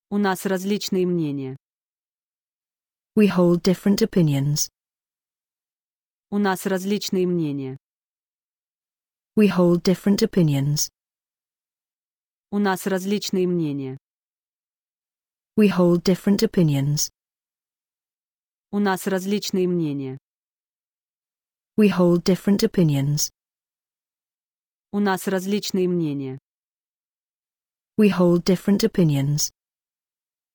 У нас различные мнения. We hold different opinions. У нас различные мнения. We hold different opinions. У нас различные мнения. We hold different opinions. У нас различные мнения. We hold different opinions. У нас различные мнения. We hold different opinions.